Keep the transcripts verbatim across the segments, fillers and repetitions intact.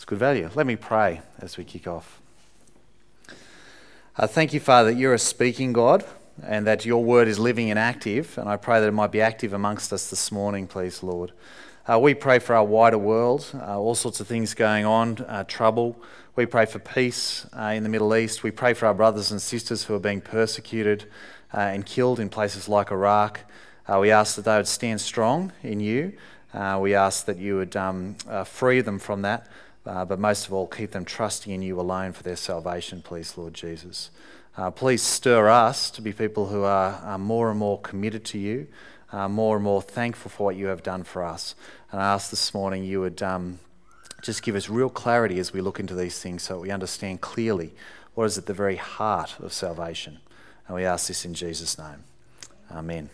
good value. Let me pray as we kick off. Uh, thank you, Father, that you're a speaking God and that your word is living and active, and I pray that it might be active amongst us this morning, please, Lord. Uh, we pray for our wider world, uh, all sorts of things going on, uh, trouble. We pray for peace uh, in the Middle East. We pray for our brothers and sisters who are being persecuted uh, and killed in places like Iraq. Uh, we ask that they would stand strong in you. Uh, we ask that you would um, uh, free them from that, uh, but most of all, keep them trusting in you alone for their salvation, please, Lord Jesus. Uh, please stir us to be people who are, are more and more committed to you, uh, more and more thankful for what you have done for us. And I ask this morning you would um, just give us real clarity as we look into these things so that we understand clearly what is at the very heart of salvation. And we ask this in Jesus' name. Amen.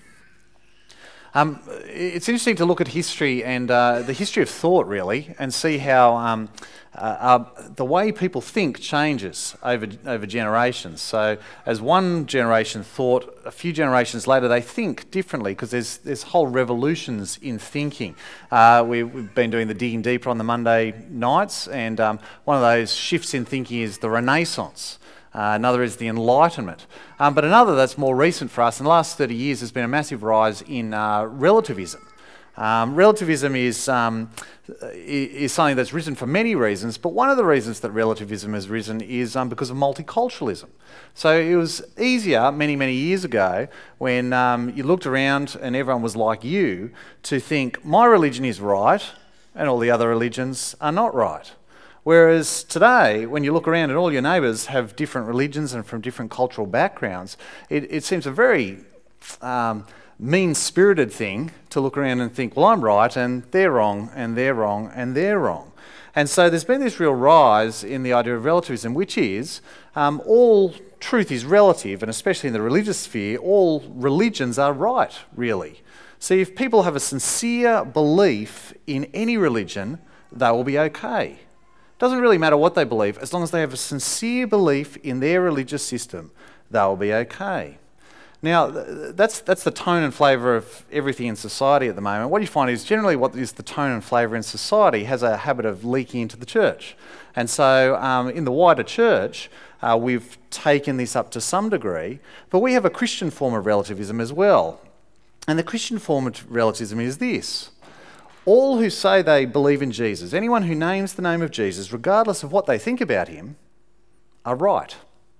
Um, it's interesting to look at history and uh, the history of thought, really, and see how um, uh, uh, the way people think changes over over generations. So, as one generation thought, a few generations later they think differently because there's there's whole revolutions in thinking. Uh, we, we've been doing the Digging Deeper on the Monday nights, and um, one of those shifts in thinking is the Renaissance. Uh, another is the Enlightenment. Um, but another that's more recent for us, in the last thirty years, has been a massive rise in uh, relativism. Um, relativism is, um, is something that's risen for many reasons, but one of the reasons that relativism has risen is um, because of multiculturalism. So it was easier many, many years ago when um, you looked around and everyone was like you to think, my religion is right and all the other religions are not right. Whereas today, when you look around and all your neighbours have different religions and from different cultural backgrounds, it, it seems a very um, mean-spirited thing to look around and think, well, I'm right and they're wrong and they're wrong and they're wrong. And so there's been this real rise in the idea of relativism, which is um, all truth is relative, and especially in the religious sphere, all religions are right, really. So if people have a sincere belief in any religion, they will be okay. Doesn't really matter what they believe, as long as they have a sincere belief in their religious system, they'll be okay. Now, that's that's the tone and flavour of everything in society at the moment. What you find is generally what is the tone and flavour in society has a habit of leaking into the church. And so um, in the wider church, uh, we've taken this up to some degree, but we have a Christian form of relativism as well. And the Christian form of relativism is this. All who say they believe in Jesus, anyone who names the name of Jesus, regardless of what they think about him, are right.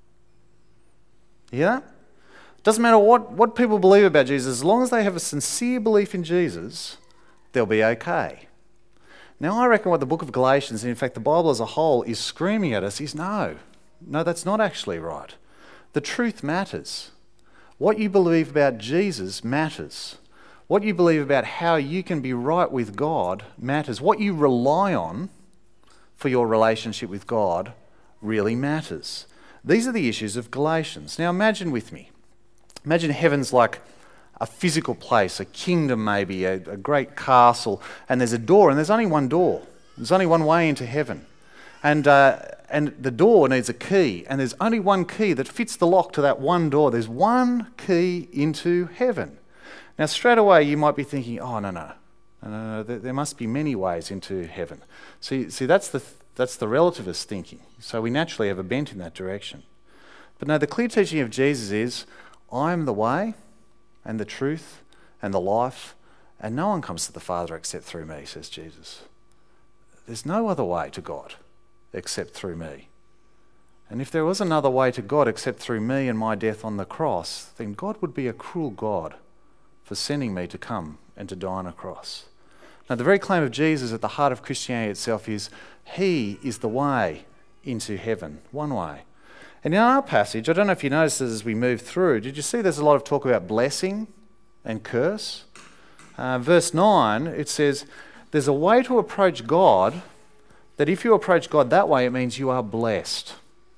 You hear that? Doesn't matter what, what people believe about Jesus, as long as they have a sincere belief in Jesus, they'll be okay. Now, I reckon what the book of Galatians, and in fact the Bible as a whole, is screaming at us is no. No, that's not actually right. The truth matters. What you believe about Jesus matters. What you believe about how you can be right with God matters. What you rely on for your relationship with God really matters. These are the issues of Galatians. Now imagine with me. Imagine heaven's like a physical place, a kingdom maybe, a, a great castle, and there's a door, and there's only one door. There's only one way into heaven. And uh, and the door needs a key, and there's only one key that fits the lock to that one door. There's one key into heaven. Now, straight away, you might be thinking, oh, no, no, no, no, no there, there must be many ways into heaven. See, see, that's the that's the relativist thinking. So we naturally have a bent in that direction. But no, the clear teaching of Jesus is, I am the way and the truth and the life, and no one comes to the Father except through me, says Jesus. There's no other way to God except through me. And if there was another way to God except through me and my death on the cross, then God would be a cruel God for sending me to come and to die on a cross. Now, the very claim of Jesus at the heart of Christianity itself is he is the way into heaven, one way. And in our passage, I don't know if you noticed this as we move through, did you see there's a lot of talk about blessing and curse? Uh, verse nine, it says, there's a way to approach God that if you approach God that way, it means you are blessed.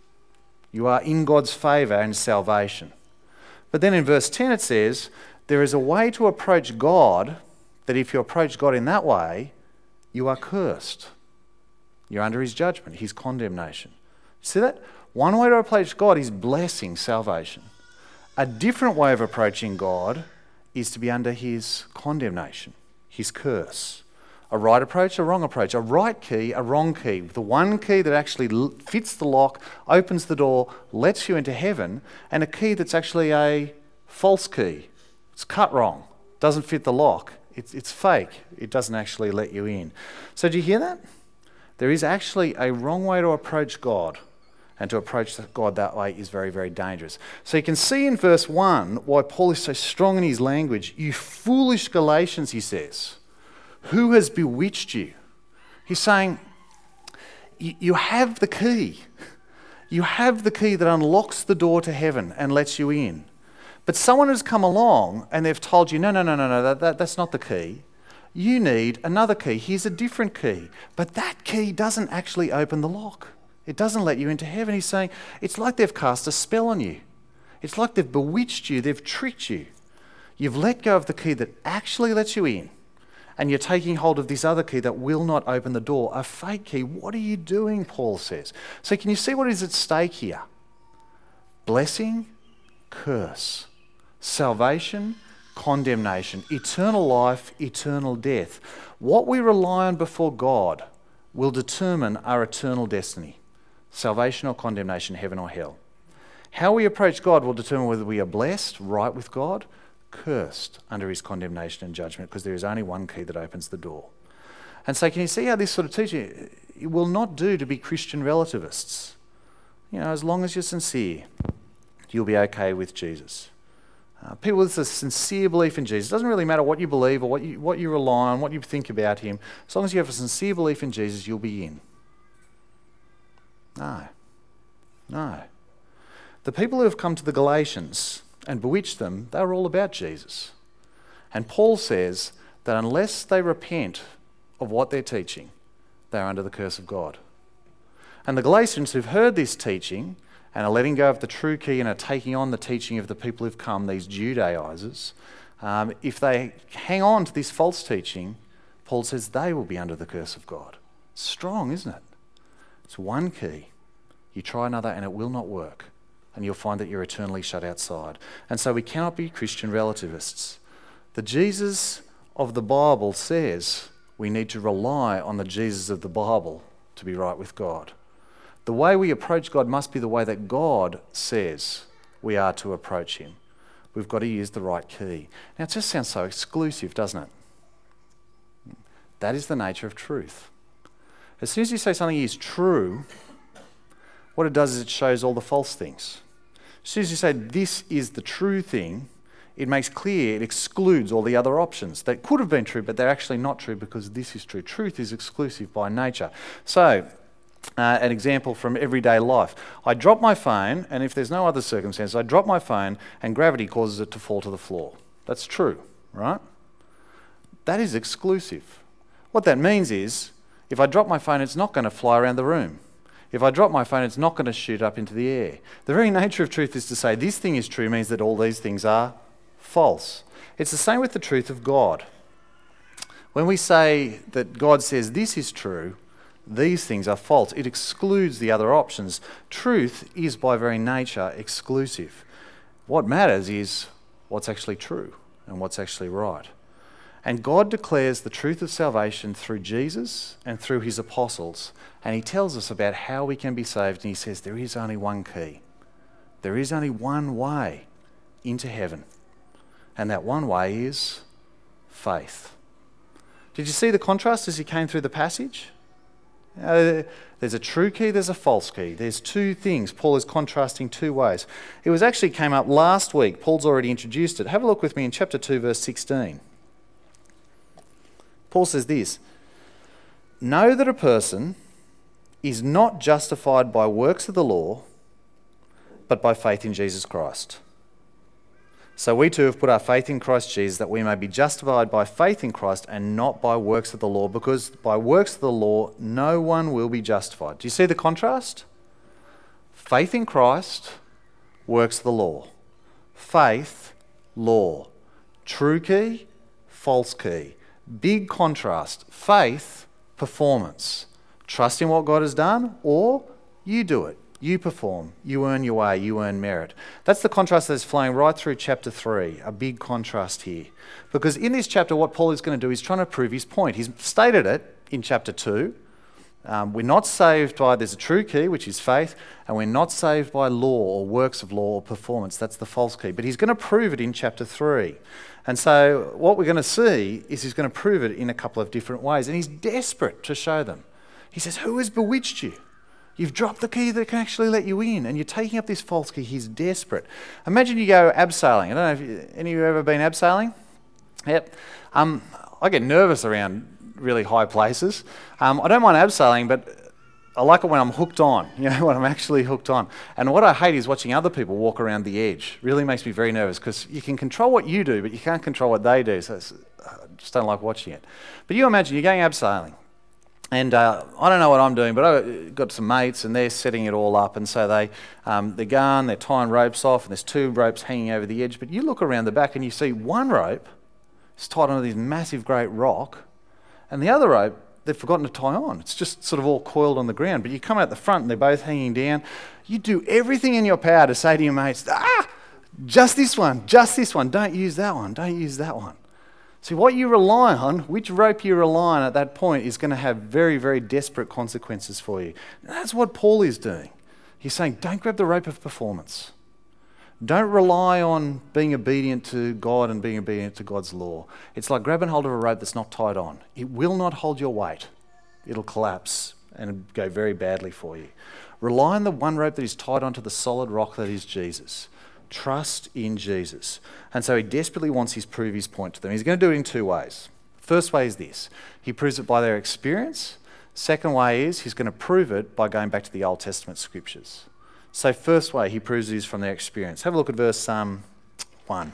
You are in God's favour and salvation. But then in verse ten it says, there is a way to approach God that if you approach God in that way, you are cursed. You're under his judgment, his condemnation. See that? One way to approach God is blessing, salvation. A different way of approaching God is to be under his condemnation, his curse. A right approach, a wrong approach. A right key, a wrong key. The one key that actually fits the lock, opens the door, lets you into heaven, and a key that's actually a false key. It's cut wrong, doesn't fit the lock. It's, it's fake. It doesn't actually let you in. So do you hear that? There is actually a wrong way to approach God, and to approach God that way is very, very dangerous. So you can see in verse one why Paul is so strong in his language. You foolish Galatians, he says. Who has bewitched you? He's saying, you have the key. You have the key that unlocks the door to heaven and lets you in. But someone has come along and they've told you, no, no, no, no, no, that, that, that's not the key. You need another key. Here's a different key. But that key doesn't actually open the lock. It doesn't let you into heaven. He's saying, it's like they've cast a spell on you. It's like they've bewitched you. They've tricked you. You've let go of the key that actually lets you in. And you're taking hold of this other key that will not open the door, a fake key. What are you doing, Paul says? So can you see what is at stake here? Blessing, curse. Salvation, condemnation. Eternal life, eternal death. What we rely on before God will determine our eternal destiny. Salvation or condemnation, heaven or hell. How we approach God will determine whether we are blessed, right with God, cursed under his condemnation and judgment, because there is only one key that opens the door. And so can you see how this sort of teaching, it will not do to be Christian relativists. You know, as long as you're sincere, you'll be okay with Jesus. Uh, people with a sincere belief in Jesus, it doesn't really matter what you believe or what you, what you rely on, what you think about him, as long as you have a sincere belief in Jesus, you'll be in. No. No. The people who have come to the Galatians and bewitched them, they were all about Jesus. And Paul says that unless they repent of what they're teaching, they are under the curse of God. And the Galatians who've heard this teaching and are letting go of the true key and are taking on the teaching of the people who've come, these Judaizers, um, if they hang on to this false teaching, Paul says they will be under the curse of God. It's strong, isn't it? It's one key. You try another and it will not work. And you'll find that you're eternally shut outside. And so we cannot be Christian relativists. The Jesus of the Bible says we need to rely on the Jesus of the Bible to be right with God. The way we approach God must be the way that God says we are to approach him. We've got to use the right key. Now it just sounds so exclusive, doesn't it? That is the nature of truth. As soon as you say something is true, what it does is it shows all the false things. As soon as you say this is the true thing, it makes clear, it excludes all the other options that could have been true, but they're actually not true because this is true. Truth is exclusive by nature. So, uh, an example from everyday life. I drop my phone, and if there's no other circumstance, I drop my phone and gravity causes it to fall to the floor. That's true, right? That is exclusive. What that means is, if I drop my phone, it's not going to fly around the room. If I drop my phone, it's not going to shoot up into the air. The very nature of truth is to say this thing is true means that all these things are false. It's the same with the truth of God. When we say that God says this is true, these things are false, it excludes the other options. Truth is by very nature exclusive. What matters is what's actually true and what's actually right. And God declares the truth of salvation through Jesus and through his apostles. And he tells us about how we can be saved. And he says there is only one key. There is only one way into heaven. And that one way is faith. Did you see the contrast as you came through the passage? Uh, there's a true key, there's a false key. There's two things. Paul is contrasting two ways. It was actually came up last week. Paul's already introduced it. Have a look with me in chapter two, verse sixteen. Paul says this, know that a person is not justified by works of the law, but by faith in Jesus Christ. So we too have put our faith in Christ Jesus that we may be justified by faith in Christ and not by works of the law, because by works of the law no one will be justified. Do you see the contrast? Faith in Christ, works of the law. Faith, law. True key, false key. Big contrast. Faith, performance. Trust in what God has done, or you do it. You perform. You earn your way. You earn merit. That's the contrast that's flowing right through chapter three, a big contrast here. Because in this chapter, what Paul is going to do is trying to prove his point. He's stated it in chapter two. Um, we're not saved by, there's a true key, which is faith, and we're not saved by law or works of law or performance. That's the false key. But he's going to prove it in chapter three. And so what we're going to see is he's going to prove it in a couple of different ways. And he's desperate to show them. He says, who has bewitched you? You've dropped the key that can actually let you in, and you're taking up this false key. He's desperate. Imagine you go abseiling. I don't know if you, any of you ever been abseiling? Yep. Um, I get nervous around really high places. Um, I don't mind abseiling, but I like it when I'm hooked on, you know, when I'm actually hooked on. And what I hate is watching other people walk around the edge. Really makes me very nervous because you can control what you do, but you can't control what they do. So it's, I just don't like watching it. But you imagine you're going abseiling. And uh, I don't know what I'm doing, but I've got some mates and they're setting it all up. And so they, um, they're going, they're tying ropes off, and there's two ropes hanging over the edge. But you look around the back and you see one rope is tied onto this massive great rock, and the other rope they've forgotten to tie on. It's just sort of all coiled on the ground. But you come out the front and they're both hanging down. You do everything in your power to say to your mates, ah, just this one, just this one. Don't use that one, don't use that one. See, what you rely on, which rope you rely on at that point is going to have very, very desperate consequences for you. And that's what Paul is doing. He's saying, don't grab the rope of performance. Don't rely on being obedient to God and being obedient to God's law. It's like grabbing hold of a rope that's not tied on. It will not hold your weight. It'll collapse and go very badly for you. Rely on the one rope that is tied onto the solid rock that is Jesus. Trust in Jesus. And so he desperately wants to prove his point to them. He's going to do it in two ways. First way is this. He proves it by their experience. Second way is he's going to prove it by going back to the Old Testament scriptures. So first way, he proves it is from their experience. Have a look at verse um, one.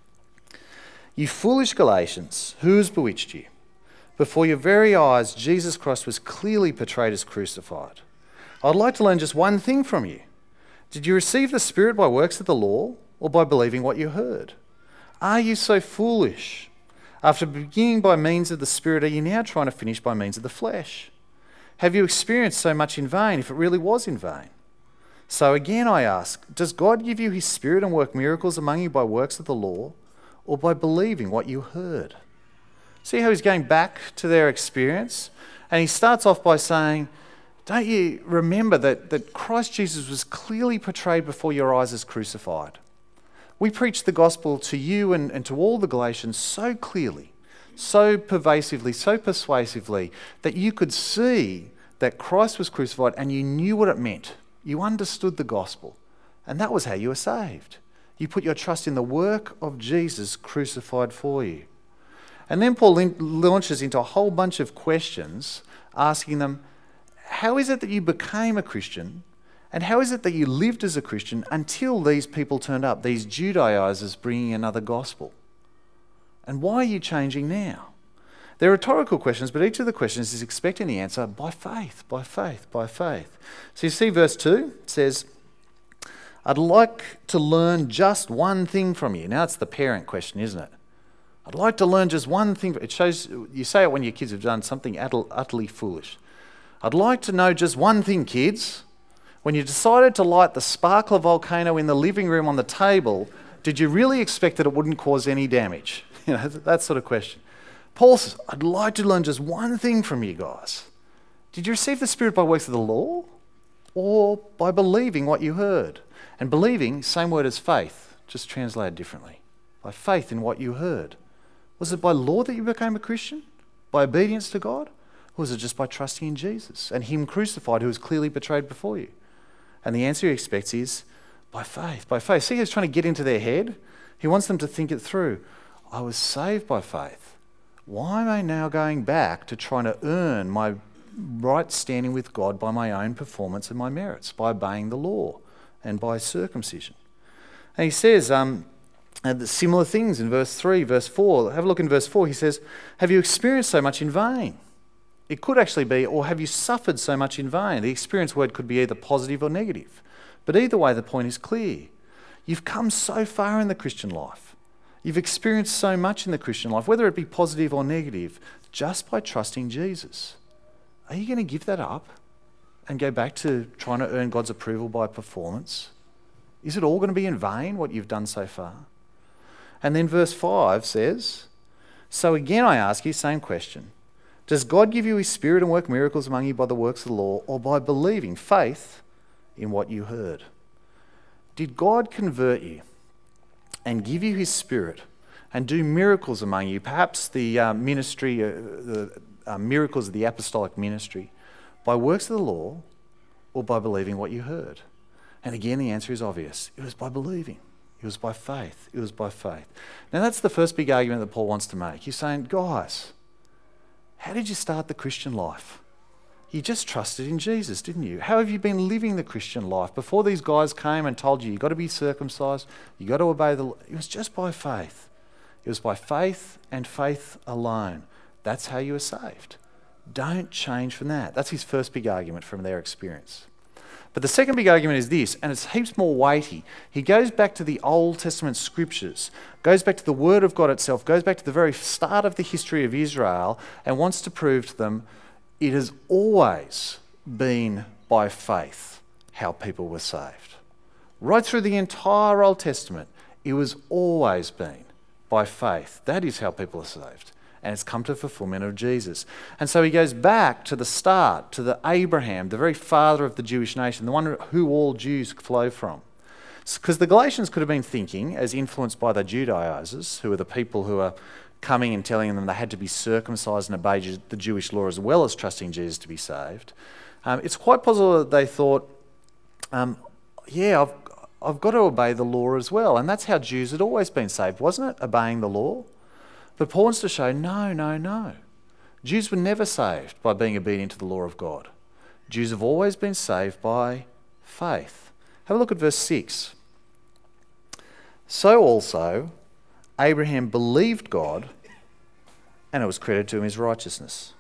You foolish Galatians, who has bewitched you? Before your very eyes, Jesus Christ was clearly portrayed as crucified. I'd like to learn just one thing from you. Did you receive the Spirit by works of the law or by believing what you heard? Are you so foolish? After beginning by means of the Spirit, are you now trying to finish by means of the flesh? Have you experienced so much in vain if it really was in vain? So again I ask, does God give you his Spirit and work miracles among you by works of the law or by believing what you heard? See how he's going back to their experience? And he starts off by saying, don't you remember that, that Christ Jesus was clearly portrayed before your eyes as crucified? We preach the gospel to you and, and to all the Galatians so clearly, so pervasively, so persuasively, that you could see that Christ was crucified and you knew what it meant. You understood the gospel. And that was how you were saved. You put your trust in the work of Jesus crucified for you. And then Paul launches into a whole bunch of questions, asking them, how is it that you became a Christian? And how is it that you lived as a Christian until these people turned up, these Judaizers bringing another gospel? And why are you changing now? They're rhetorical questions, but each of the questions is expecting the answer by faith, by faith, by faith. So you see verse two, it says, I'd like to learn just one thing from you. Now it's the parent question, isn't it? I'd like to learn just one thing. It shows, you say it when your kids have done something utterly foolish. I'd like to know just one thing, kids. When you decided to light the sparkler volcano in the living room on the table, did you really expect that it wouldn't cause any damage? You know, that sort of question. Paul says, I'd like to learn just one thing from you guys. Did you receive the Spirit by works of the law or by believing what you heard? And believing, same word as faith, just translated differently. By faith in what you heard. Was it by law that you became a Christian? By obedience to God? Or was it just by trusting in Jesus and him crucified who was clearly betrayed before you? And the answer he expects is by faith, by faith. See, he's trying to get into their head. He wants them to think it through. I was saved by faith. Why am I now going back to trying to earn my right standing with God by my own performance and my merits, by obeying the law and by circumcision? And he says um, and similar things in verse three, verse four. Have a look in verse four. He says, have you experienced so much in vain? It could actually be, or have you suffered so much in vain? The experience word could be either positive or negative. But either way, the point is clear. You've come so far in the Christian life. You've experienced so much in the Christian life, whether it be positive or negative, just by trusting Jesus. Are you going to give that up and go back to trying to earn God's approval by performance? Is it all going to be in vain, what you've done so far? And then verse five says, so again I ask you, same question. Does God give you his Spirit and work miracles among you by the works of the law or by believing, faith in what you heard? Did God convert you and give you his Spirit and do miracles among you, perhaps the uh, ministry, uh, the uh, miracles of the apostolic ministry, by works of the law or by believing what you heard? And again, the answer is obvious. It was by believing. It was by faith. It was by faith. Now, that's the first big argument that Paul wants to make. He's saying, guys, how did you start the Christian life? You just trusted in Jesus, didn't you? How have you been living the Christian life? Before these guys came and told you, you've got to be circumcised, you've got to obey the law. It was just by faith. It was by faith and faith alone. That's how you were saved. Don't change from that. That's his first big argument from their experience. But the second big argument is this, and it's heaps more weighty. He goes back to the Old Testament scriptures, goes back to the Word of God itself, goes back to the very start of the history of Israel, and wants to prove to them it has always been by faith how people were saved. Right through the entire Old Testament, it was always been by faith. That is how people are saved. And it's come to fulfillment of Jesus. And so he goes back to the start, to the Abraham, the very father of the Jewish nation, the one who all Jews flow from. Because the Galatians could have been thinking, as influenced by the Judaizers, who are the people who are coming and telling them they had to be circumcised and obey the Jewish law as well as trusting Jesus to be saved. Um, it's quite possible that they thought, um, yeah, I've, I've got to obey the law as well. And that's how Jews had always been saved, wasn't it? Obeying the law. But Paul wants to show, no, no, no. Jews were never saved by being obedient to the law of God. Jews have always been saved by faith. Have a look at verse six. So also, Abraham believed God, and it was credited to him as righteousness.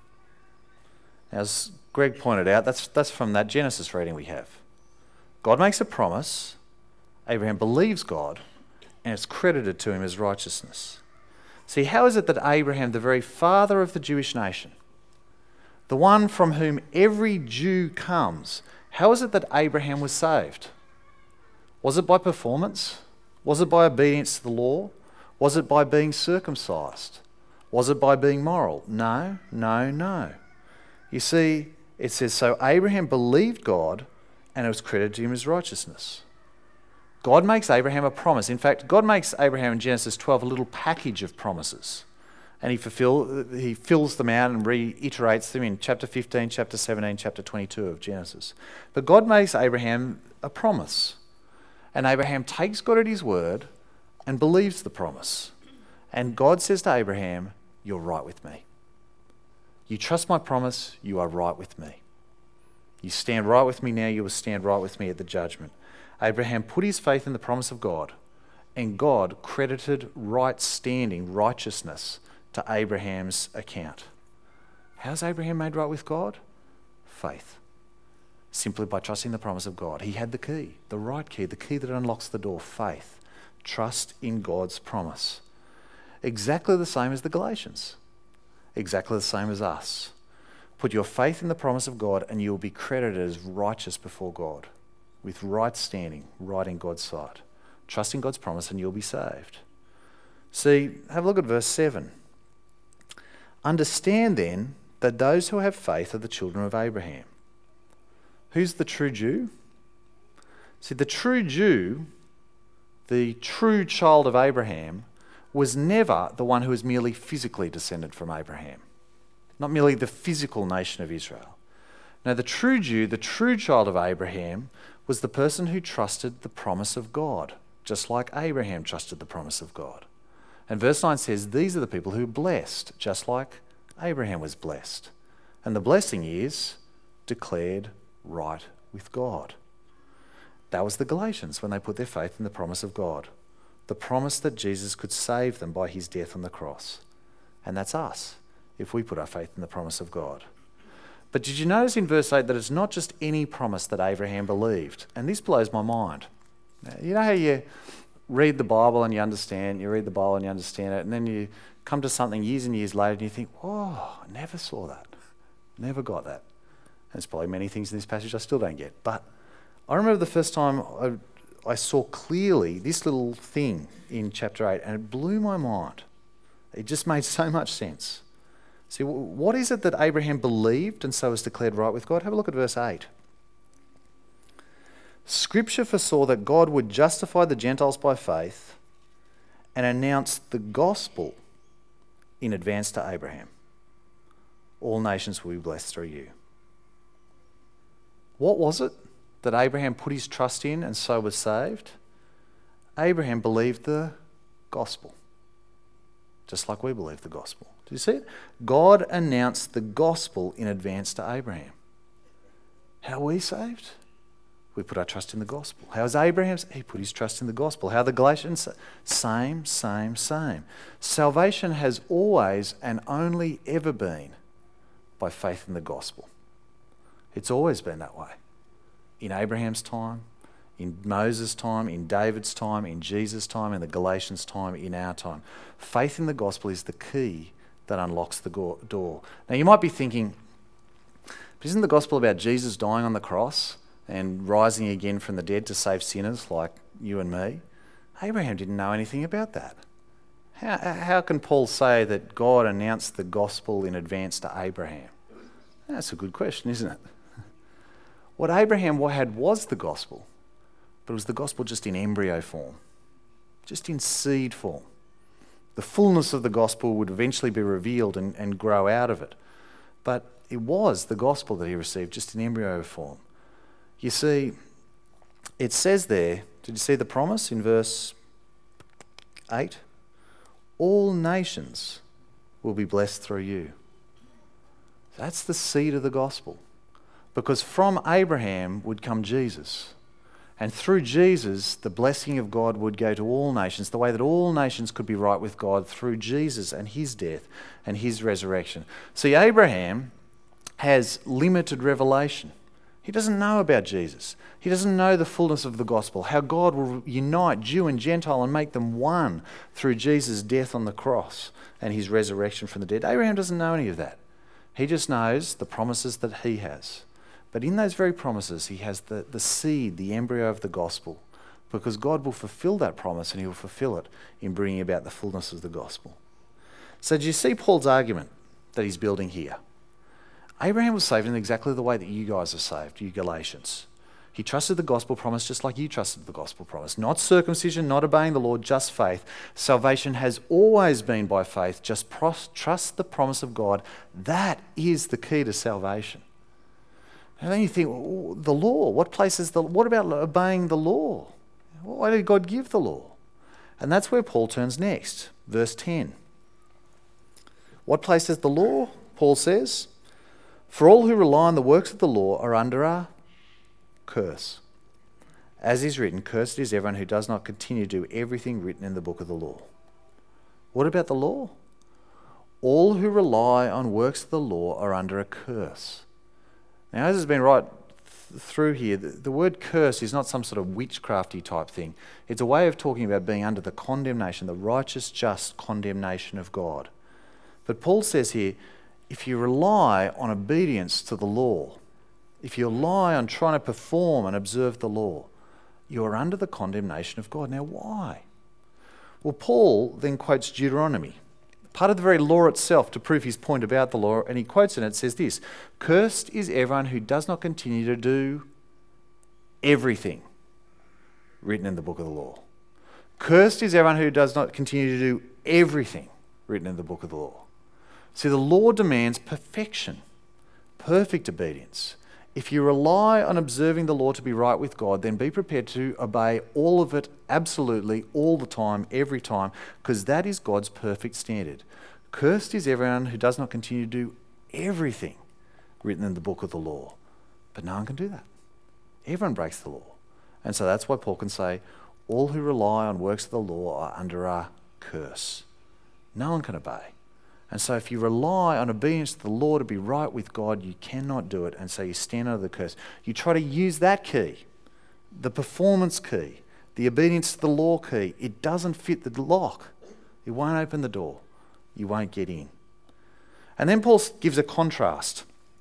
Now, as Greg pointed out, that's, that's from that Genesis reading we have. God makes a promise, Abraham believes God, and it's credited to him as righteousness. See, how is it that Abraham, the very father of the Jewish nation, the one from whom every Jew comes, how is it that Abraham was saved? Was it by performance? Was it by obedience to the law? Was it by being circumcised? Was it by being moral? No, no, no. You see, it says, so Abraham believed God and it was credited to him as righteousness. God makes Abraham a promise. In fact, God makes Abraham in Genesis twelve a little package of promises. And he fulfill, he fills them out and reiterates them in chapter fifteen, chapter seventeen, chapter twenty-two of Genesis. But God makes Abraham a promise. And Abraham takes God at his word and believes the promise. And God says to Abraham, you're right with me. You trust my promise, you are right with me. You stand right with me now, you will stand right with me at the judgment. Abraham put his faith in the promise of God, and God credited right standing, righteousness, to Abraham's account. How's Abraham made right with God? Faith. Simply by trusting the promise of God. He had the key, the right key, the key that unlocks the door, faith. Trust in God's promise. Exactly the same as the Galatians. Exactly the same as us. Put your faith in the promise of God and you will be credited as righteous before God, with right standing, right in God's sight. Trust in God's promise and you'll be saved. See, have a look at verse seven. Understand then that those who have faith are the children of Abraham. Who's the true Jew? See, the true Jew, the true child of Abraham, was never the one who was merely physically descended from Abraham. Not merely the physical nation of Israel. No, the true Jew, the true child of Abraham, was the person who trusted the promise of God, just like Abraham trusted the promise of God. And verse nine says, these are the people who are blessed, just like Abraham was blessed. And the blessing is declared right with God. That was the Galatians when they put their faith in the promise of God. The promise that Jesus could save them by his death on the cross. And that's us, if we put our faith in the promise of God. But did you notice in verse eight that it's not just any promise that Abraham believed? And this blows my mind. You know how you read the Bible and you understand, you read the Bible and you understand it, and then you come to something years and years later and you think, oh, I never saw that. Never got that. There's probably many things in this passage I still don't get. But I remember the first time I, I saw clearly this little thing in chapter eight, and it blew my mind. It just made so much sense. See, what is it that Abraham believed and so was declared right with God? Have a look at verse eight. Scripture foresaw that God would justify the Gentiles by faith and announce the gospel in advance to Abraham. All nations will be blessed through you. What was it that Abraham put his trust in and so was saved? Abraham believed the gospel, just like we believe the gospel. Do you see it? God announced the gospel in advance to Abraham. How are we saved? We put our trust in the gospel. How is Abraham? He put his trust in the gospel. How are the Galatians? Same, same, same. Salvation has always and only ever been by faith in the gospel. It's always been that way. In Abraham's time, in Moses' time, in David's time, in Jesus' time, in the Galatians' time, in our time. Faith in the gospel is the key that unlocks the go- door. Now you might be thinking, but isn't the gospel about Jesus dying on the cross and rising again from the dead to save sinners like you and me? Abraham didn't know anything about that. How, how can Paul say that God announced the gospel in advance to Abraham? That's a good question, isn't it? What Abraham had was the gospel, but it was the gospel just in embryo form, just in seed form. The fullness of the gospel would eventually be revealed and, and grow out of it. But it was the gospel that he received just in embryo form. You see, it says there, did you see the promise in verse eight? All nations will be blessed through you. That's the seed of the gospel. Because from Abraham would come Jesus. And through Jesus, the blessing of God would go to all nations, the way that all nations could be right with God through Jesus and his death and his resurrection. See, Abraham has limited revelation. He doesn't know about Jesus. He doesn't know the fullness of the gospel, how God will unite Jew and Gentile and make them one through Jesus' death on the cross and his resurrection from the dead. Abraham doesn't know any of that. He just knows the promises that he has. But in those very promises, he has the, the seed, the embryo of the gospel, because God will fulfill that promise and he will fulfill it in bringing about the fullness of the gospel. So do you see Paul's argument that he's building here? Abraham was saved in exactly the way that you guys are saved, you Galatians. He trusted the gospel promise just like you trusted the gospel promise. Not circumcision, not obeying the law, just faith. Salvation has always been by faith. Just pros- trust the promise of God. That is the key to salvation. And then you think, well, the law, what place is the, what about obeying the law? Why did God give the law? And that's where Paul turns next, verse ten. What place is the law? Paul says, for all who rely on the works of the law are under a curse. As is written, cursed is everyone who does not continue to do everything written in the book of the law. What about the law? All who rely on works of the law are under a curse. Now, as has been right th- through here, the, the word curse is not some sort of witchcrafty type thing. It's a way of talking about being under the condemnation, the righteous, just condemnation of God. But Paul says here, if you rely on obedience to the law, if you rely on trying to perform and observe the law, you are under the condemnation of God. Now, why? Well, Paul then quotes Deuteronomy, part of the very law itself, to prove his point about the law, and he quotes it and it says this, cursed is everyone who does not continue to do everything written in the book of the law. Cursed is everyone who does not continue to do everything written in the book of the law. See, the law demands perfection, perfect obedience. If you rely on observing the law to be right with God, then be prepared to obey all of it absolutely, all the time, every time, because that is God's perfect standard. Cursed is everyone who does not continue to do everything written in the book of the law. But no one can do that. Everyone breaks the law. And so that's why Paul can say, all who rely on works of the law are under a curse. No one can obey. And so if you rely on obedience to the law to be right with God, you cannot do it. And so you stand under the curse. You try to use that key, the performance key, the obedience to the law key. It doesn't fit the lock. It won't open the door. You won't get in. And then Paul gives a contrast.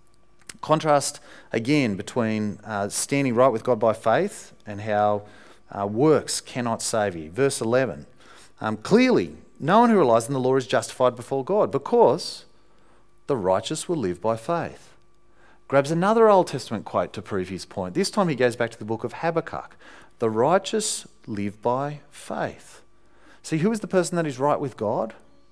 Contrast again between uh, standing right with God by faith and how uh, works cannot save you. Verse eleven, um, clearly no one who relies on the law is justified before God, because the righteous will live by faith. Grabs another Old Testament quote to prove his point. This time he goes back to the book of Habakkuk. The righteous live by faith. See, who is the person that is right with God?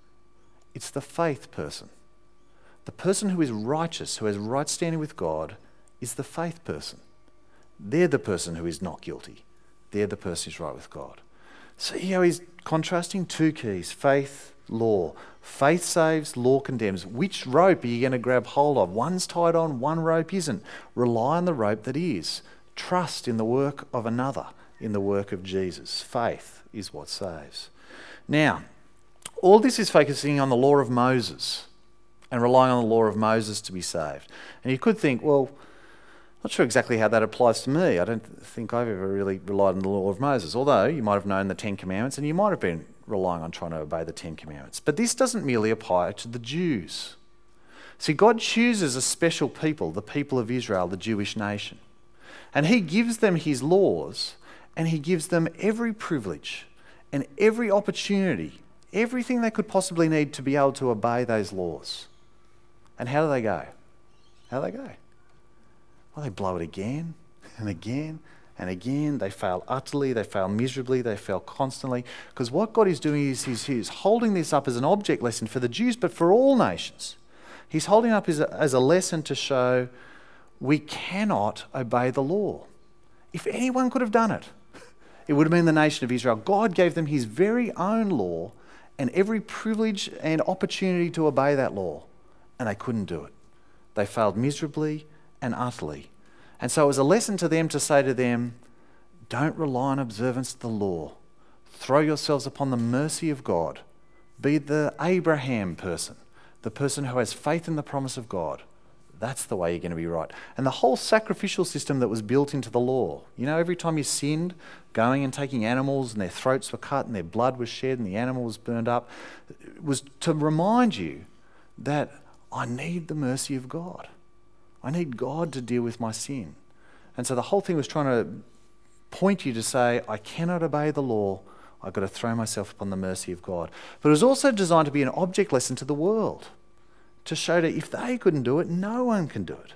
It's the faith person. The person who is righteous, who has right standing with God, is the faith person. They're the person who is not guilty. They're the person who's right with God. See how he's contrasting two keys: faith, law. Faith saves, law condemns. Which rope are you going to grab hold of? One's tied on, one rope isn't. Rely on the rope that is. Trust in the work of another, in the work of Jesus. Faith is what saves. Now, all this is focusing on the law of Moses and relying on the law of Moses to be saved. And you could think, well, not sure exactly how that applies to me. I don't think I've ever really relied on the law of Moses, although you might have known the Ten Commandments and you might have been relying on trying to obey the Ten Commandments. But this doesn't merely apply to the Jews. See, God chooses a special people, the people of Israel, the Jewish nation. And he gives them his laws, and he gives them every privilege and every opportunity, everything they could possibly need to be able to obey those laws. And how do they go? How do they go? Well, they blow it again and again and again. They fail utterly, they fail miserably, they fail constantly. Because what God is doing is he's, he's holding this up as an object lesson for the Jews, but for all nations. He's holding up as a, as a lesson to show we cannot obey the law. If anyone could have done it, it would have been the nation of Israel. God gave them his very own law and every privilege and opportunity to obey that law, and they couldn't do it. They failed miserably and utterly. And so it was a lesson to them to say to them, don't rely on observance of the law. Throw yourselves upon the mercy of God. Be the Abraham person, the person who has faith in the promise of God. That's the way you're going to be right. And the whole sacrificial system that was built into the law, you know, every time you sinned, going and taking animals and their throats were cut and their blood was shed and the animal was burned up, was to remind you that I need the mercy of God. I need God to deal with my sin. And so the whole thing was trying to point you to say, I cannot obey the law. I've got to throw myself upon the mercy of God. But it was also designed to be an object lesson to the world, to show that if they couldn't do it, no one can do it.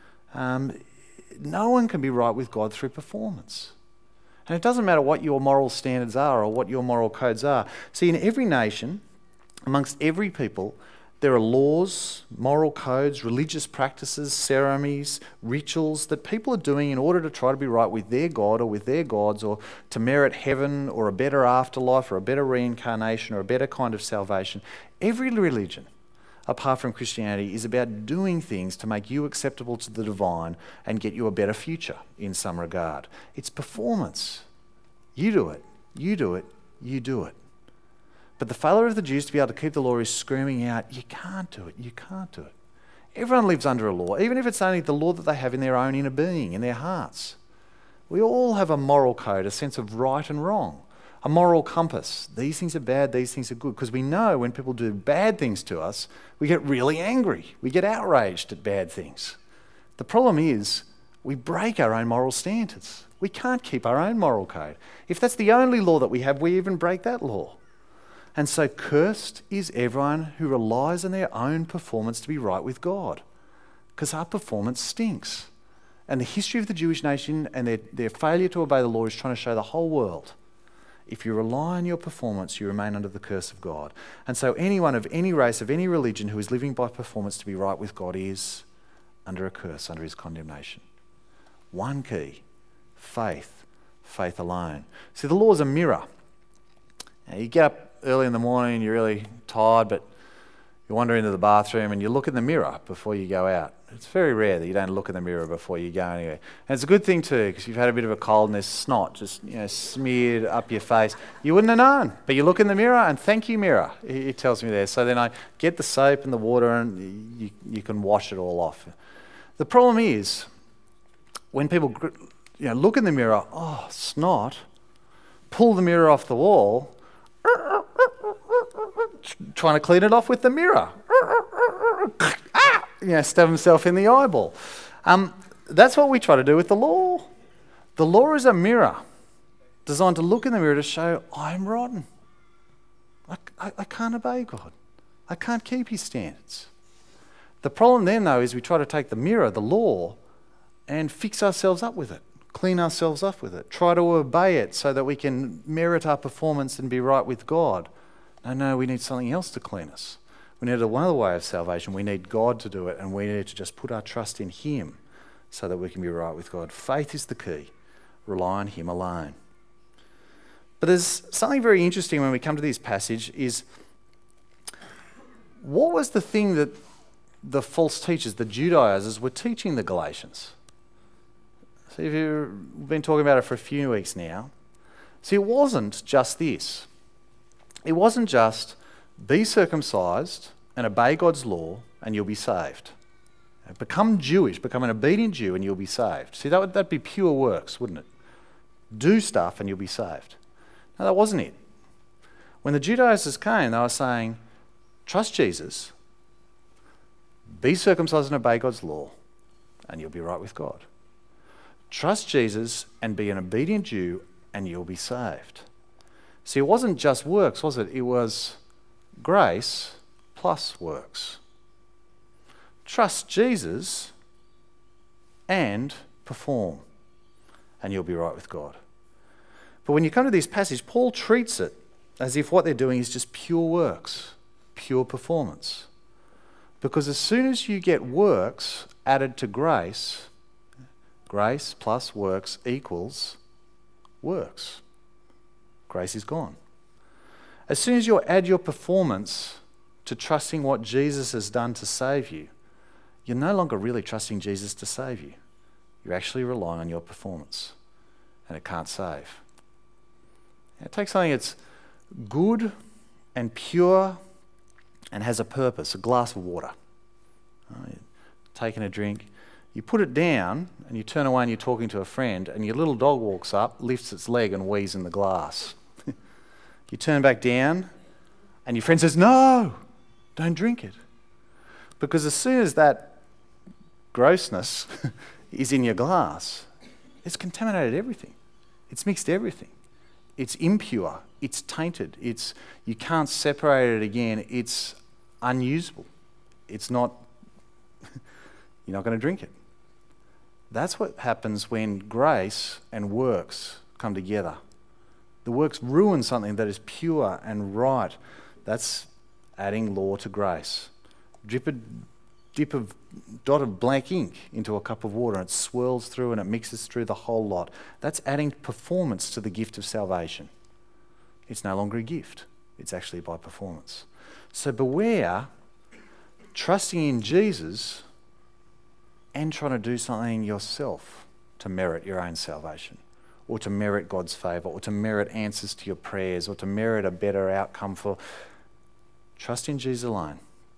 Um, no one can be right with God through performance. And it doesn't matter what your moral standards are or what your moral codes are. See, in every nation, amongst every people, there are laws, moral codes, religious practices, ceremonies, rituals that people are doing in order to try to be right with their God or with their gods, or to merit heaven or a better afterlife or a better reincarnation or a better kind of salvation. Every religion, apart from Christianity, is about doing things to make you acceptable to the divine and get you a better future in some regard. It's performance. You do it, you do it, you do it. But the failure of the Jews to be able to keep the law is screaming out, you can't do it, you can't do it. Everyone lives under a law, even if it's only the law that they have in their own inner being, in their hearts. We all have a moral code, a sense of right and wrong, a moral compass. These things are bad, these things are good. Because we know when people do bad things to us, we get really angry. We get outraged at bad things. The problem is we break our own moral standards. We can't keep our own moral code. If that's the only law that we have, we even break that law. And so cursed is everyone who relies on their own performance to be right with God, because our performance stinks. And the history of the Jewish nation and their, their failure to obey the law is trying to show the whole world, if you rely on your performance, you remain under the curse of God. And so anyone of any race, of any religion, who is living by performance to be right with God is under a curse, under his condemnation. One key, faith, faith alone. See, the law is a mirror. Now, you get up early in the morning, you're really tired, but you wander into the bathroom and you look in the mirror before you go out. It's very rare that you don't look in the mirror before you go anywhere. And it's a good thing too, because you've had a bit of a cold and there's snot just, you know, smeared up your face. You wouldn't have known, but you look in the mirror and thank you, mirror, it tells me there. So then I get the soap and the water and you, you can wash it all off. The problem is, when people, you know, look in the mirror, oh, snot, pull the mirror off the wall, trying to clean it off with the mirror. Ah, you know, stab himself in the eyeball. Um, that's what we try to do with the law. The law is a mirror designed to look in the mirror to show I'm rotten. I, I, I can't obey God. I can't keep his standards. The problem then, though, is we try to take the mirror, the law, and fix ourselves up with it, clean ourselves up with it, try to obey it so that we can merit our performance and be right with God. No, no, we need something else to clean us. We need another way of salvation. We need God to do it, and we need to just put our trust in him so that we can be right with God. Faith is the key. Rely on him alone. But there's something very interesting when we come to this passage is, what was the thing that the false teachers, the Judaizers, were teaching the Galatians? See, if you've been talking about it for a few weeks now. See, it wasn't just this. It wasn't just be circumcised and obey God's law and you'll be saved. Become Jewish, become an obedient Jew and you'll be saved. See, that would that'd be pure works, wouldn't it? Do stuff and you'll be saved. No, that wasn't it. When the Judaizers came, they were saying, trust Jesus, be circumcised and obey God's law, and you'll be right with God. Trust Jesus and be an obedient Jew, and you'll be saved. See, it wasn't just works, was it? It was grace plus works. Trust Jesus and perform, and you'll be right with God. But when you come to this passage, Paul treats it as if what they're doing is just pure works, pure performance. Because as soon as you get works added to grace, grace plus works equals works. Grace is gone. As soon as you add your performance to trusting what Jesus has done to save you, you're no longer really trusting Jesus to save you. You're actually relying on your performance, and it can't save. It takes something that's good and pure and has a purpose, a glass of water. Uh, you're taking a drink, you put it down and you turn away and you're talking to a friend and your little dog walks up, lifts its leg and wheezes in the glass. You turn back down and your friend says, no, don't drink it. Because as soon as that grossness is in your glass, it's contaminated everything. It's mixed everything. It's impure. It's tainted. It's you can't separate it again. It's unusable. It's not, you're not going to drink it. That's what happens when grace and works come together. The works ruin something that is pure and right. That's adding law to grace. Drip a dip of dot of black ink into a cup of water and it swirls through and it mixes through the whole lot. That's adding performance to the gift of salvation. It's no longer a gift. It's actually by performance. So beware trusting in Jesus and trying to do something yourself to merit your own salvation, or to merit God's favour, or to merit answers to your prayers, or to merit a better outcome for... Trust in Jesus alone.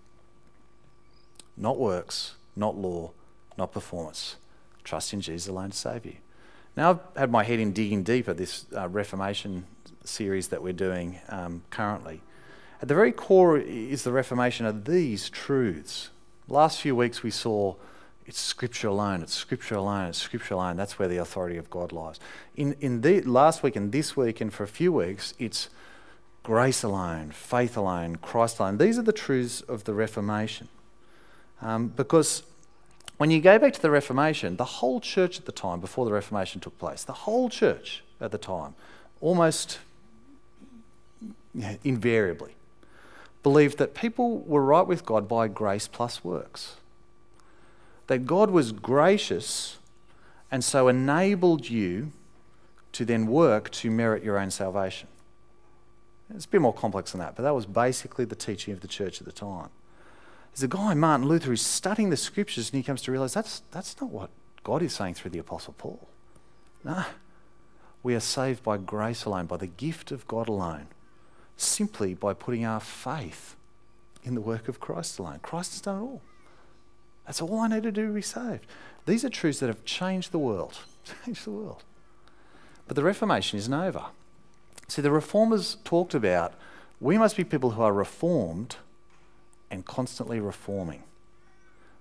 Not works, not law, not performance. Trust in Jesus alone to save you. Now I've had my head in digging deeper, this uh, Reformation series that we're doing um, currently. At the very core is the Reformation of these truths. Last few weeks we saw it's Scripture alone, it's Scripture alone, it's Scripture alone. That's where the authority of God lies. In in the last week and this week and for a few weeks, it's grace alone, faith alone, Christ alone. These are the truths of the Reformation. Um, because when you go back to the Reformation, the whole church at the time, before the Reformation took place, the whole church at the time, almost yeah, invariably, believed that people were right with God by grace plus works. That God was gracious and so enabled you to then work to merit your own salvation. It's a bit more complex than that, but that was basically the teaching of the church at the time. There's a guy, Martin Luther, who's studying the scriptures and he comes to realise that's, that's not what God is saying through the Apostle Paul. No, we are saved by grace alone, by the gift of God alone, simply by putting our faith in the work of Christ alone. Christ has done it all. That's all I need to do to be saved. These are truths that have changed the world. Changed the world. But the Reformation isn't over. See, the Reformers talked about we must be people who are reformed and constantly reforming.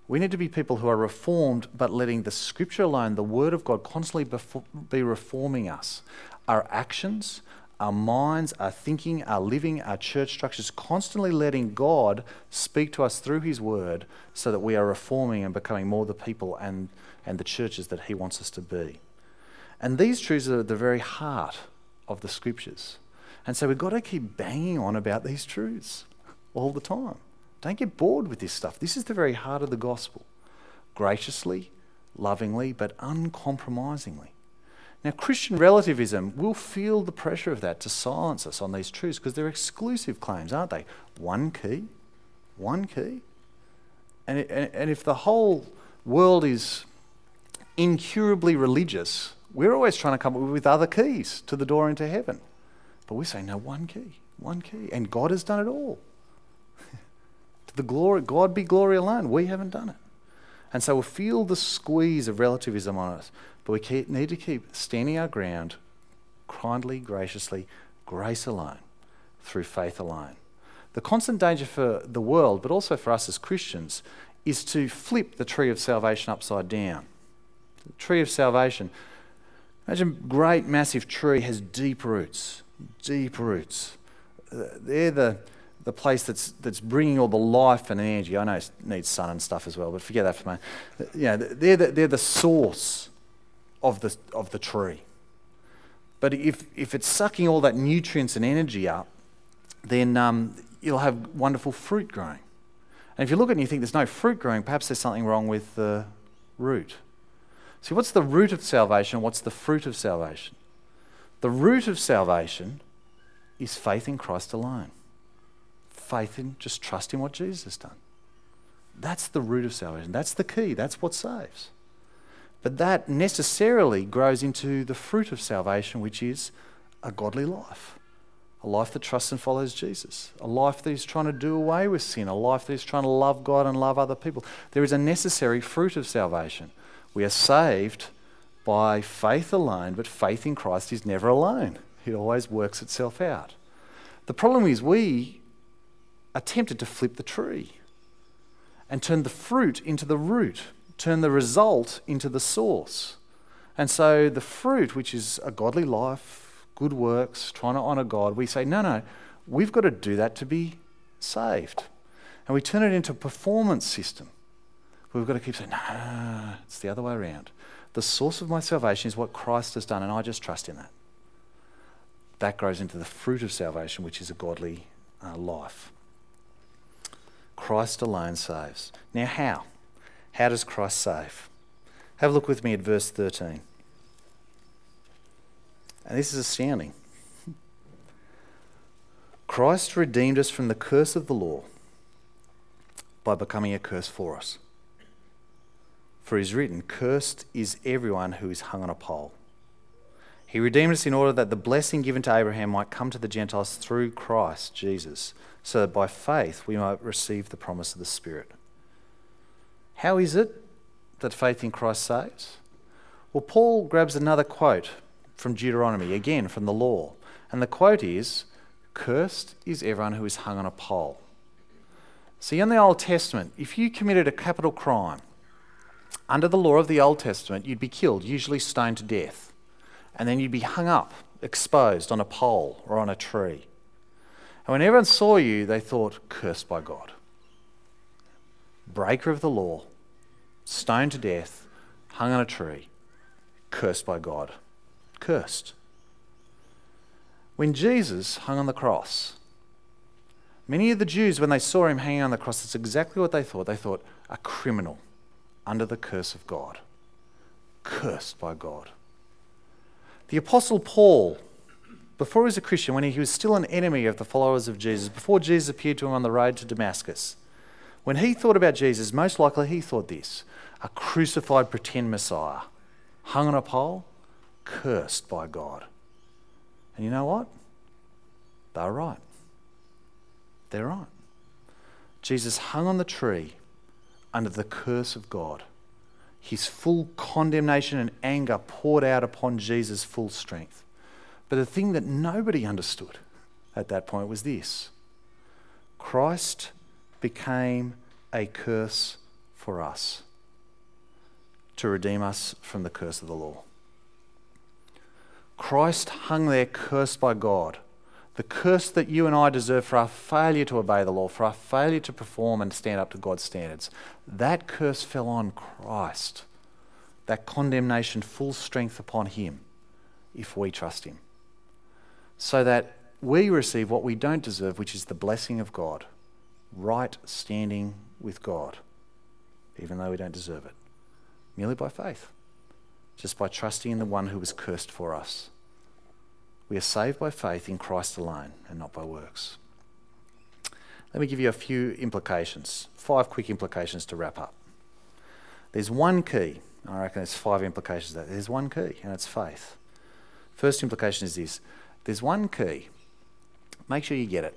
We need to be people who are reformed, but letting the Scripture alone, the Word of God, constantly be reforming us. Our actions, our minds, our thinking, our living, our church structures, constantly letting God speak to us through His Word so that we are reforming and becoming more the people and, and the churches that He wants us to be. And these truths are at the very heart of the Scriptures. And so we've got to keep banging on about these truths all the time. Don't get bored with this stuff. This is the very heart of the gospel. Graciously, lovingly, but uncompromisingly. Now, Christian relativism will feel the pressure of that to silence us on these truths because they're exclusive claims, aren't they? One key, one key. And, it, and if the whole world is incurably religious, we're always trying to come up with other keys to the door into heaven. But we say, no, one key, one key. And God has done it all. To the glory, God be glory alone. We haven't done it. And so we'll feel the squeeze of relativism on us. But we keep, need to keep standing our ground, kindly, graciously, grace alone, through faith alone. The constant danger for the world, but also for us as Christians, is to flip the tree of salvation upside down. The tree of salvation, imagine a great massive tree has deep roots, deep roots. They're the, the place that's that's bringing all the life and energy. I know it needs sun and stuff as well, but forget that for a moment. You know, they're the, they're the source of the of the tree. But if if it's sucking all that nutrients and energy up, then um, you'll have wonderful fruit growing. And if you look at it and you think there's no fruit growing, perhaps there's something wrong with the root. See, what's the root of salvation? What's the fruit of salvation? The root of salvation is faith in Christ alone. Faith in, just trusting what Jesus has done. That's the root of salvation. That's the key. That's what saves. But that necessarily grows into the fruit of salvation, which is a godly life. A life that trusts and follows Jesus. A life that is trying to do away with sin. A life that is trying to love God and love other people. There is a necessary fruit of salvation. We are saved by faith alone, but faith in Christ is never alone. It always works itself out. The problem is we are tempted to flip the tree and turn the fruit into the root, turn the result into the source. And so the fruit, which is a godly life, good works, trying to honour God, we say, no, no, we've got to do that to be saved. And we turn it into a performance system. We've got to keep saying, no, it's the other way around. The source of my salvation is what Christ has done, and I just trust in that. That grows into the fruit of salvation, which is a godly uh, life. Christ alone saves. Now how? How does Christ save? Have a look with me at verse thirteen. And this is astounding. Christ redeemed us from the curse of the law by becoming a curse for us. For it is written, cursed is everyone who is hung on a pole. He redeemed us in order that the blessing given to Abraham might come to the Gentiles through Christ Jesus, so that by faith we might receive the promise of the Spirit. How is it that faith in Christ saves? Well, Paul grabs another quote from Deuteronomy, again from the law. And the quote is, cursed is everyone who is hung on a pole. See, in the Old Testament, if you committed a capital crime, under the law of the Old Testament, you'd be killed, usually stoned to death. And then you'd be hung up, exposed on a pole or on a tree. And when everyone saw you, they thought, cursed by God. Breaker of the law, stoned to death, hung on a tree, cursed by God. Cursed. When Jesus hung on the cross, many of the Jews, when they saw him hanging on the cross, that's exactly what they thought. They thought, a criminal under the curse of God. Cursed by God. The Apostle Paul, before he was a Christian, when he was still an enemy of the followers of Jesus, before Jesus appeared to him on the road to Damascus, when he thought about Jesus, most likely he thought this, a crucified pretend Messiah, hung on a pole, cursed by God. And you know what? They're right. They're right. Jesus hung on the tree under the curse of God. His full condemnation and anger poured out upon Jesus' full strength. But the thing that nobody understood at that point was this. Christ became a curse for us to redeem us from the curse of the law. Christ hung there cursed by God. The curse that you and I deserve for our failure to obey the law, for our failure to perform and stand up to God's standards. That curse fell on Christ. That condemnation, full strength upon him, if we trust him. So that we receive what we don't deserve, which is the blessing of God. Right standing with God, even though we don't deserve it. Merely by faith. Just by trusting in the one who was cursed for us. We are saved by faith in Christ alone and not by works. Let me give you a few implications, five quick implications to wrap up. There's one key, I reckon there's five implications there. There's one key, and it's faith. First implication is this, there's one key. Make sure you get it.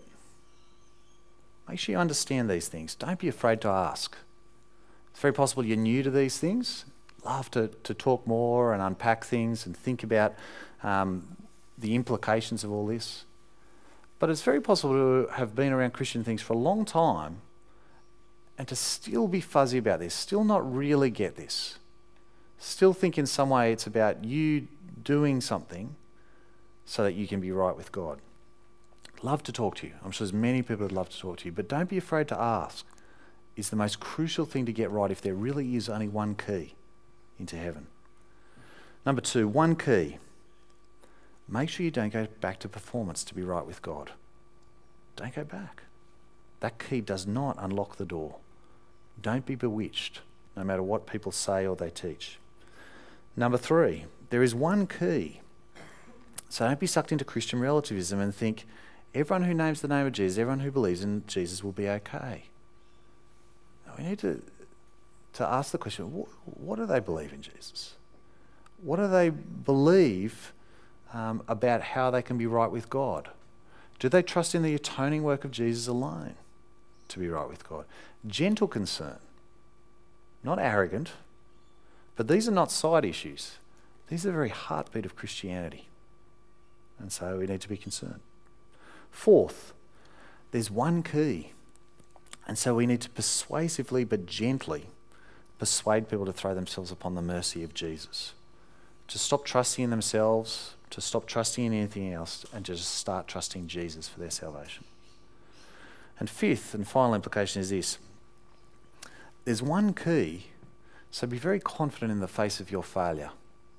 Make sure you understand these things. Don't be afraid to ask. It's very possible you're new to these things. Love to, to talk more and unpack things and think about um, the implications of all this. But it's very possible to have been around Christian things for a long time and to still be fuzzy about this, still not really get this. Still think in some way it's about you doing something so that you can be right with God. Love to talk to you. I'm sure there's many people who'd love to talk to you, but don't be afraid to ask. It's the most crucial thing to get right if there really is only one key into heaven. Number two, one key. Make sure you don't go back to performance to be right with God. Don't go back. That key does not unlock the door. Don't be bewitched, no matter what people say or they teach. Number three, there is one key. So don't be sucked into Christian relativism and think everyone who names the name of Jesus, everyone who believes in Jesus will be okay. No, we need to, to ask the question, what, what do they believe in Jesus? What do they believe um, about how they can be right with God? Do they trust in the atoning work of Jesus alone to be right with God? Gentle concern, not arrogant, but these are not side issues. These are the very heartbeat of Christianity. And so we need to be concerned. Fourth, there's one key. And so we need to persuasively but gently persuade people to throw themselves upon the mercy of Jesus. To stop trusting in themselves, to stop trusting in anything else, and to just start trusting Jesus for their salvation. And fifth and final implication is this. There's one key, so be very confident in the face of your failure.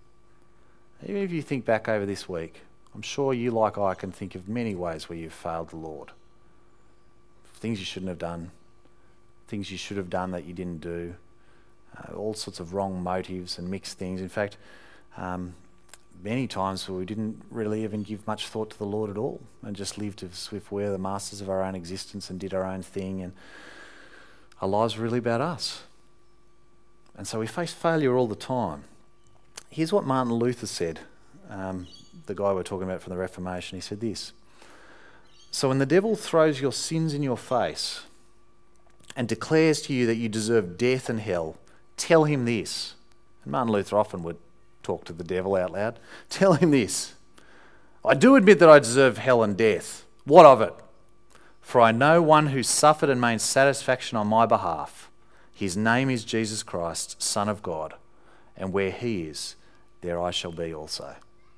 Even if you think back over this week, I'm sure you, like I, can think of many ways where you've failed the Lord. Things you shouldn't have done, things you should have done that you didn't do, uh, all sorts of wrong motives and mixed things. In fact, um, many times we didn't really even give much thought to the Lord at all and just lived as if we're the masters of our own existence and did our own thing, and our lives were really about us. And so we face failure all the time. Here's what Martin Luther said, um, the guy we're talking about from the Reformation. He said this: "So when the devil throws your sins in your face and declares to you that you deserve death and hell, tell him this." And Martin Luther often would talk to the devil out loud. "Tell him this: I do admit that I deserve hell and death. What of it? For I know one who suffered and made satisfaction on my behalf. His name is Jesus Christ, Son of God. And where he is, there I shall be also."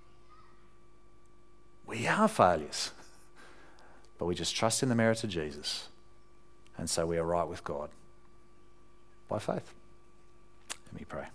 We are failures, but we just trust in the merits of Jesus. And so we are right with God by faith. Let me pray.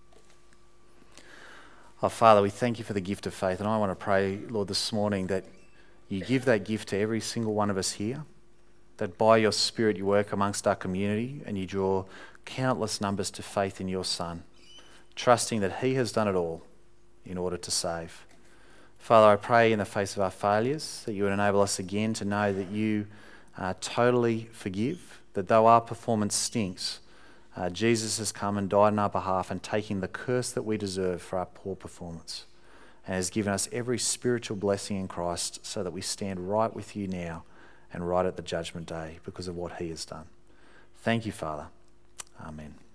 Oh, Father, we thank you for the gift of faith. And I want to pray, Lord, this morning that you give that gift to every single one of us here, that by your Spirit you work amongst our community and you draw countless numbers to faith in your Son, trusting that he has done it all in order to save. Father, I pray in the face of our failures that you would enable us again to know that you uh, totally forgive, that though our performance stinks, uh, Jesus has come and died on our behalf and taking the curse that we deserve for our poor performance, and has given us every spiritual blessing in Christ so that we stand right with you now and right at the judgment day because of what he has done. Thank you, Father. Amen.